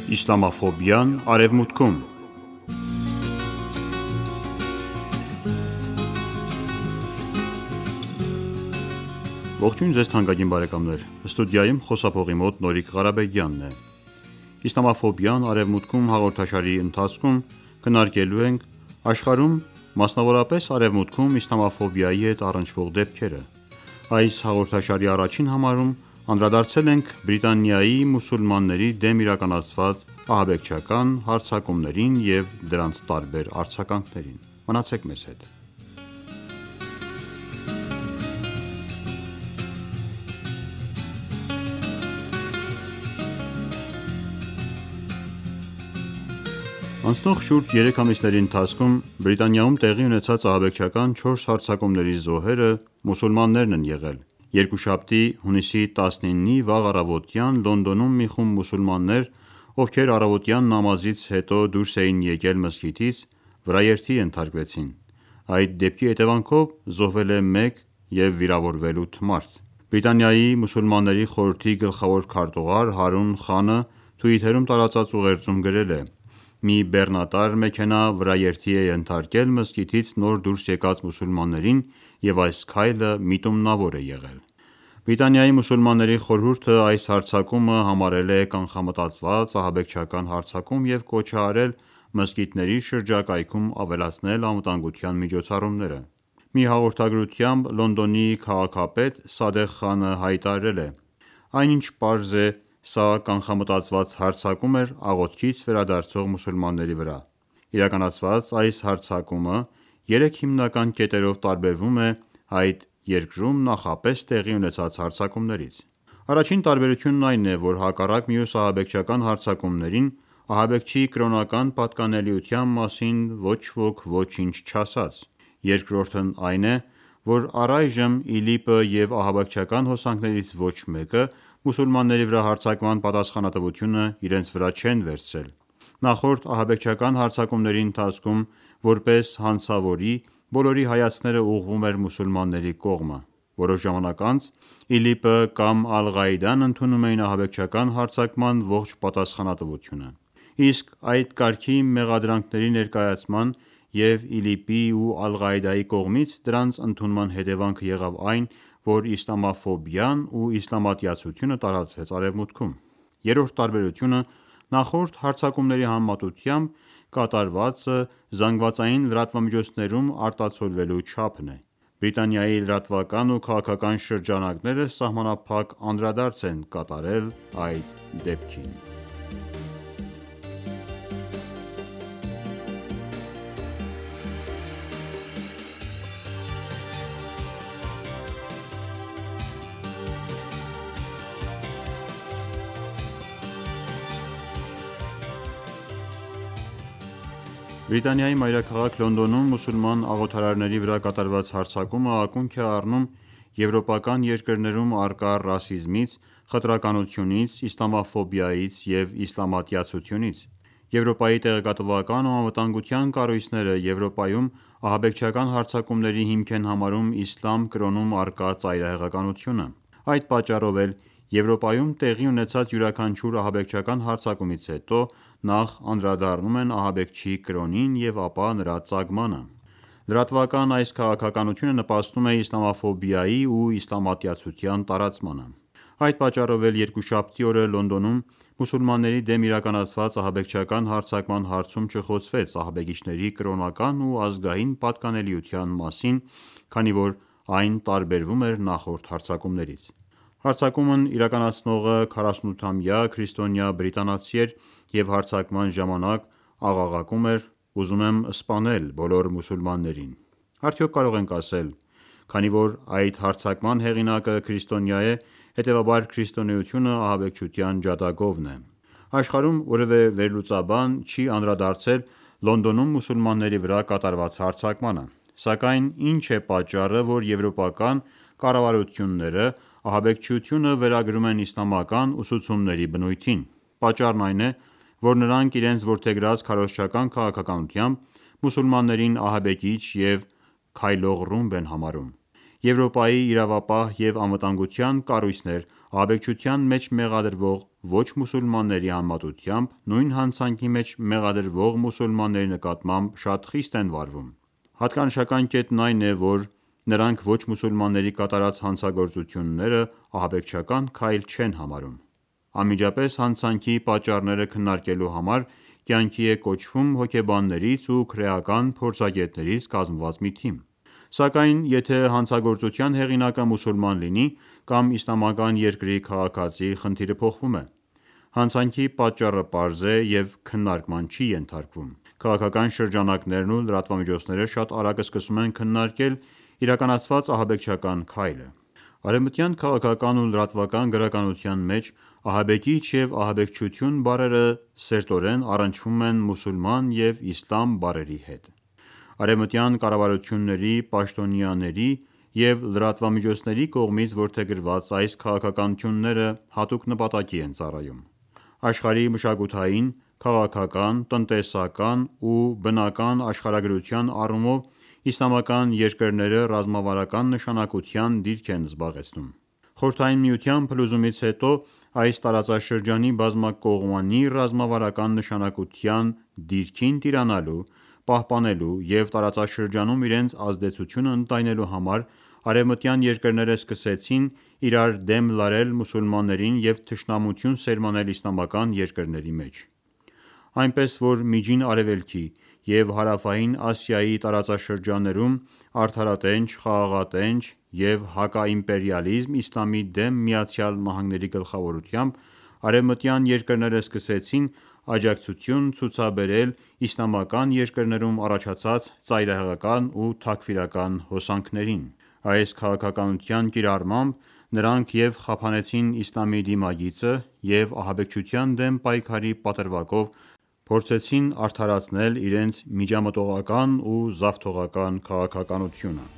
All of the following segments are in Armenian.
Իսլամաֆոբիան Արևմուտքում Ողջույն ձեզ թանկագին բարեկամներ, ստուդիայում խոսափողի մոտ Նորիկ Ղարաբեգյանն է։ Իսլամաֆոբիան Արևմուտքում հաղորդաշարի ընթացքում քննարկելու ենք աշխարհում, մասնավորապես Արևմուտքում իսլամաֆոբիայի հետ առնչվող դեպքերը։ Այս հաղորդաշարի առաջին համարում անդրադարձել ենք Բրիտանիայի մուսուլմանների դեմ իրականացված ահաբեկչական հարձակումներին և դրանց տարբեր արձագանքներին։ Մնացեք մեզ հետ։ Անցնող շուրջ 3 ամիսների ընթացքում Բրիտանիայում տեղի ունեցած ահաբեկչական 4 հարձակումների զոհերը մուսուլմաններն են եղել։ Երկուշաբթի, հունիսի 19-ի վաղ առավոտյան Լոնդոնում մի խումբ մուսուլմաններ, ովքեր առավոտյան նամազից հետո դուրս էին եկել մզկիթից, վրաերթի ենթարկվեցին։ Այդ դեպքի հետևանքով զոհվել է 1 և վիրավորվել 8 մարդ։ Բրիտանիայի մուսուլմանների խորհրդի գլխավոր քարտուղար Հարուն Խանը Twitter-ում տարածած ուղերձում գրել է. «Մի բեռնատար մեքենա վրաերթի է ենթարկել մզկիթից նոր դուրս եկած մուսուլմաններին և այս քայլը միտումնավոր է եղել»։ Բրիտանիայի մուսուլմանների խորհուրդը այս հարձակումը համարել է կանխամտածված ահաբեկչական հարձակում և կոչ է արել մզկիթների շրջակայքում ավելացնել անվտանգության միջոցառումները։ Մի հաղորդագրությամբ Լոնդոնի քաղաքապետ Սադեղ Խանը հայտարարել է. «Այնինչ պարզ է, սա կանխամտածված հարձակում էր աղոթքից վերադարձող մուսուլմանների վրա։ Իրականացված այս հարձակումը 3 հիմնական կետերով տարբերվում է այդ երկրում նախապես տեղի ունեցած հարձակումներից։ Առաջին տարբերությունն այն է, որ հակառակ մյուս ահաբեկչական հարձակումներին, ահաբեկչի կրոնական պատկանելիության մասին ոչ ոք ոչինչ չասաց։ Երկրորդն այն է, որ առայժմ ԻԼԻՊ-ը և ահաբեկչական հոսանքներից ոչ մեկը մուսուլմանների վրա հարձակման պատասխանատվությունը իրենց վրա չեն վերցրել։ Նախորդ ահաբեկչական հարձակումների ընթացքում, որպես հանցավորի, բոլորի հայացքները ուղղվում էր մուսուլմանների կողմը։ Որոշ ժամանակ անց ԻԼԻՊ-ը կամ Ալ-Ղաիդան ընդունում էին ահաբեկչական հարձակման ողջ պատասխանատվությունը։ Իսկ այդ կարգի մեղադրանքների ներկայացման և ԻԼԻՊ-ի ու Ալ-Ղաիդայի կողմից դրանց ընդունման հետևանքը եղավ այն, որ իսլամաֆոբիան ու իսլամատյացությունը տարածվեց Արևմուտքում։ Երրորդ տարբերությունը նախորդ հարձակումների համեմատությամբ կատարվածը ԶԼՄ-ներում արտացոլվելու չափն է։ Բրիտանիայի լրատվական ու քաղաքական շրջանակները սահմանափակ անդրադարձ են կատարել այդ դեպքին։ Բրիտանիայի մայրաքաղաք Լոնդոնում մուսուլման աղոթարարների վրա կատարված հարձակումը ակունք է առնում եվրոպական երկրներում առկա ռասիզմից, խտրականությունից, իսլամաֆոբիայից և իսլամատյացությունից։ Եվրոպայի տեղեկատվական ու անվտանգության կառույցները Եվրոպայում ահաբեկչական հարձակումների հիմք են համարում իսլամ կրոնում առկա ծայրահեղականությունը։ Այդ պատճառով էլ Եվրոպայում տեղի ունեցած յուրաքանչյուր ահաբեկչական հարձակումից հետո նախ անդրադառնում են ահաբեկչի կրոնին և ապա նրա ծագմանը։ Լրատվական այս քաղաքականությունը նպաստում է իսլամաֆոբիայի ու իսլամատյացության տարածմանը։ Այդ պատճառով էլ երկուշաբթի օրը Լոնդոնում մուսուլմանների դեմ իրականացված ահաբեկչական հարձակման հարցում չխոսվեց ահաբեկիչների կրոնական ու ազգային պատկանելիության մասին, քանի որ այն տարբերվում էր նախորդ հարձակումներից։ Հարձակումն իրականացնողը 48-ամյա քրիստոնյա բրիտանացի էր և հարձակման ժամանակ աղաղակում էր. «Ուզում եմ սպանել բոլոր մուսուլմաններին»։ Արդյոք կարող ենք ասել, քանի որ այդ հարձակման հեղինակը քրիստոնյա է, հետևաբար քրիստոնեությունը ահաբեկչության ջատագովն է։ Աշխարհում որևէ վերլուծաբան չի անդրադարձել Լոնդոնում մուսուլմանների վրա կատարված հարձակմանը։ Սակայն ի՞նչ է պատճառը, որ եվրոպական կառավարությունները ահաբեկչությունը վերագրում են իսլամական ուսուցումների բնույթին։ Պատճառն այն է, որ նրանք իրենց որդեգրած քարոզչական քաղաքականությամբ մուսուլմաններին ահաբեկիչ և քայլող ռումբ են համարում։ Եվրոպայի իրավապահ և անվտանգության կառույցներ ահաբեկչության մեջ մեղադրվող ոչ մուսուլմանների համեմատությամբ նույն հանցանքի մեջ մեղադրվող մուսուլմանների նկատմամբ շատ խիստ են վարվում։ Հատկանշական կետն այն է, որ նրանք ոչ մուսուլմանների կատարած հանցագործությունները ահաբեկչական քայլ չեն համարում։ Անմիջապես հանցանքի պատճառները քննարկելու համար կյանքի է կոչվում հոգեբաններից ու քրեական փորձագետներից կազմված մի թիմ։ Սակայն եթե հանցագործության հեղինակը մուսուլման լինի կամ իսլամական երկրի քաղաքացի, խնդիրը փոխվում է։ Հանցանքի պատճառը պարզ է և քննարկման չի ենթարկվում։ Քաղաքական շրջանակներն ու լրատվամիջոցները շատ արագ սկսում են քննարկել իրականացված ահաբեկչական քայլը։ Արևմտյան քաղաքական ու լրատվական գրականության մեջ ահաբեկիչ և ահաբեկչություն բառերը սերտորեն առնչվում են մուսուլման և իսլամ բառերի հետ։ Արևմտյան կառավարությունների, պաշտոնյաների և լրատվամիջոցների կողմից որդեգրված այս քաղաքականությունները հատուկ նպատակի են ծառայում։ Աշխարհի մշակութային, քաղաքական, տնտեսական ու բնական աշխարհագրության առումով իսլամական երկրները ռազմավարական նշանակության դիրք են զբաղեցնում։ Խորհրդային Միության փլուզումից հետո այս տարածաշրջանի բազմակողմանի ռազմավարական նշանակության դիրքին տիրանալու, պահպանելու և տարածաշրջանում իրենց ազդեցությունը ընդլայնելու համար արևմտյան երկրները սկսեցին իրար դեմ լարել մուսուլմաններին և թշնամություն սերմանել իսլամական երկրների մեջ։ Այնպես որ Միջին Արևելքի և Հարավային Ասիայի տարածաշրջաններում արդարատենչ, խաղաղատենչ և հակաիմպերիալիզմ իսլամի դեմ ԱՄՆ-ի գլխավորությամբ արևմտյան երկրները սկսեցին աջակցություն ցուցաբերել իսլամական երկրներում առաջացած ծայրահեղական ու թաքֆիրական հոսանքներին։ Այս քաղաքականության կիրառմամբ նրանք և խափանեցին իսլամի դիմագիծը և ահաբեկչության դեմ պայքարի պատրվակով փորձեցին արդարացնել իրենց միջամտողական ու զավթողական քաղաքականությունը։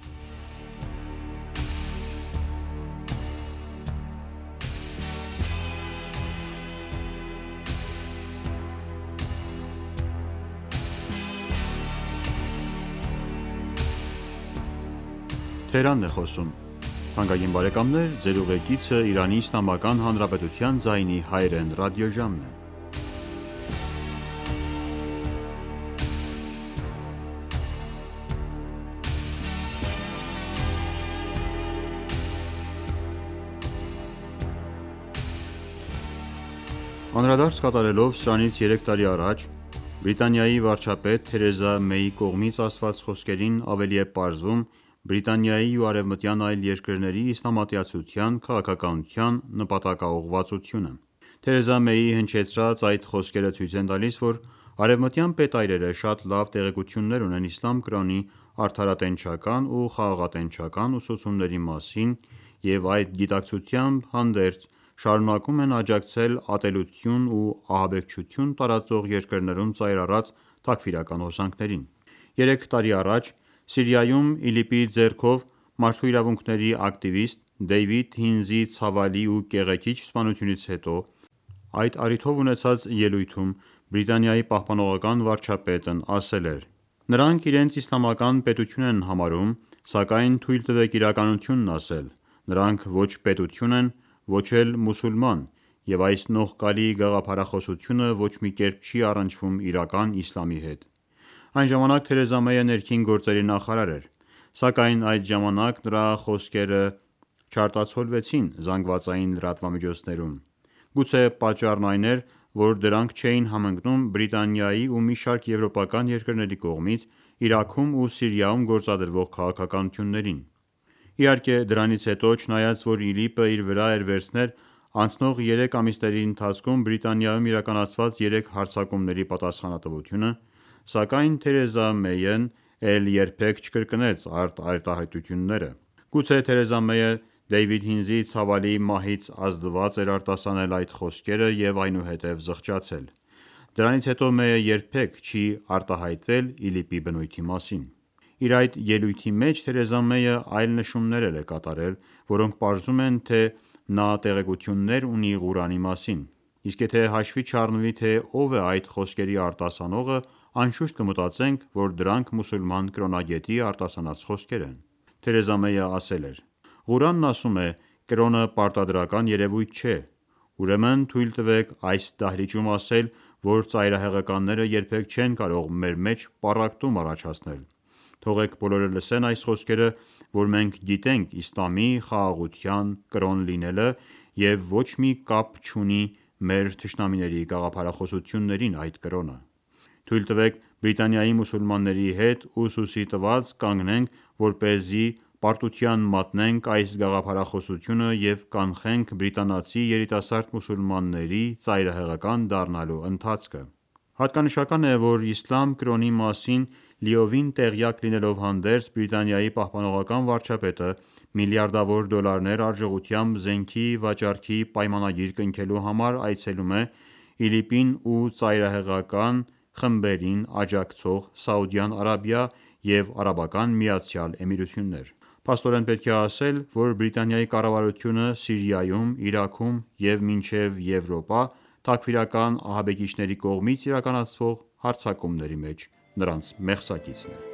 Անդրադարձ կատարելով սրանից 3 տարի առաջ Բրիտանիայի վարչապետ Թերեզա Մեյի կողմից ասված խոսքերին, ավելի է պարզվում Բրիտանիայի ու արևմտյան այլ երկրների իսլամատյացության քաղաքականության նպատակաուղղվածությունը։ Թերեզա Մեյի հնչեցրած այդ խոսքերը ցույց են տալիս, որ արևմտյան պետայրերը շատ լավ տեղեկություններ ունեն իսլամ կրոնի արդարատենչական ու խաղաղատենչական ուսուցումների մասին և այդ գիտակցությամբ հանդերձ շարունակում են աջակցել ատելություն ու ահաբեկչություն տարածող երկրներում ծայրառած թաքֆիրական հոսանքներին։ 3 տարի առաջ Սիրիայում ԻԼԻՊ-ի ձեռքով մարդու իրավունքների ակտիվիստ Դեյվիդ Հինզի ցավալի ու կեղեքիչ սպանությունից հետո այդ առիթով ունեցած ելույթում Բրիտանիայի պահպանողական վարչապետն ասել էր.«Նրանք իրենց իսլամական պետություն են համարում, սակայն թույլ տվեք իրականությունն ասել։ Նրանք ոչ պետություն են, ոչ էլ մուսուլման, և այս նողկալի գաղափարախոսությունը ոչ մի կերպ չի առնչվում իրական իսլամի հետ»։ Այն ժամանակ Թերեզա Մեյը ներքին գործերի նախարար էր, սակայն այդ ժամանակ նրա խոսքերը չարտացոլվեցին ԶԼՄ-ներում։ Գուցե պատճառն այն էր, որ դրանք չէին համընկնում Բրիտանիայի ու մի շարք եվրոպական երկրների կողմից Իրաքում ու Սիրիայում գործադրվող քաղաքականություններին։ Իհարկե դրանից հետո, չնայած որ ԻԼԻՊ-ը իր վրա էր վերցնել անցնող 3 ամիսների ընթացքում Բրիտանիայում իրականացված 3 հարձակումների պատասխանատվությունը, սակայն Թերեզա Մեյն էլ երբեք չկրկնեց արտահայտությունները։ Գուցե Թերեզա Մեյը Դեյվիդ Հինզի ցավալի մահից ազդված էր արտասանել այդ խոսքերը և այնուհետև զղջացել։ Դրանից հետո Մեյը երբեք չի արտահայտվել ԻԼԻՊ-ի բնույթի մասին։ Իր այդ ելույթի մեջ Թերեզա Մեյը այլ նշումներ էլ է կատարել, որոնք պարզում են, թե նա տեղեկություններ ունի Ղուրանի մասին։ Իսկ եթե հաշվի չառնվի, թե ով է այդ խոսքերի արտասանողը, անշուշտ կմտածենք, որ դրանք մուսուլման կրոնագետի արտասանած խոսքեր են։ Թերեզա Մեյը ասել էր.«Ղուրանն ասում է. կրոնը պարտադրական երևույթ չէ, ուրեմն թույլ տվեք այս դահլիճում ասել, որ ծայրահեղականները երբեք չեն կարող մեր մեջ պառակտում առաջացնել: Թողեք բոլորը լսեն այս խոսքերը, որ մենք գիտենք իսլամի խաղաղության կրոն լինելը և ոչ մի կապ չունի մեր թշնամիների գաղափարախոսություններին այդ կրոնը: Թույլ տվեք Բրիտանիայի մուսուլմանների հետ ուսուսի տված կանգնենք, որպեսզի պարտության մատնենք այս գաղափարախոսությունը և կանխենք բրիտանացի երիտասարդ մուսուլմանների ծայրահեղական դառնալու ընթացքը: Հատկանշական է, որ իսլամ կրոնի մասին լիովին տեղյակ լինելով հանդերձ, Բրիտանիայի պահպանողական վարչապետը միլիարդավոր դոլարներ արժողությամբ զենքի վաճառքի պայմանագիր կնքելու համար այցելում է ԻԼԻՊ-ին ու ծայրահեղական խմբերին աջակցող Սաուդյան Արաբիա և ԱՄԷ: Փաստորեն պետք է ասել, որ Բրիտանիայի կառավարությունը Սիրիայում, Իրաքում և մինչև Եվրոպա թաքֆիրական ահաբեկիչների կողմից իրականացվող հարձակումների մեջ նրանց մեղսակիցն է: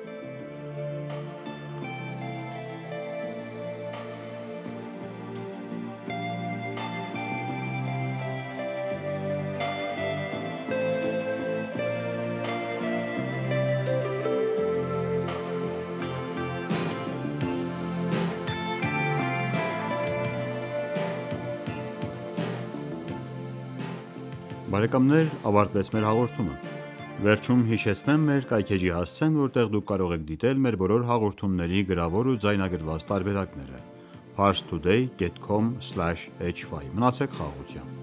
Բարեկամներ ավարտվեց մեր հաղորդումը: Վերջում հիշեցնեմ մեր կայքէջի հասցեն, որտեղ դուք կարող եք դիտել մեր բոլոր հաղորդումների գրավոր ու ձայնագրված տարբերակները: Parstoday.com/hy Մնացեք խաղաղությամբ: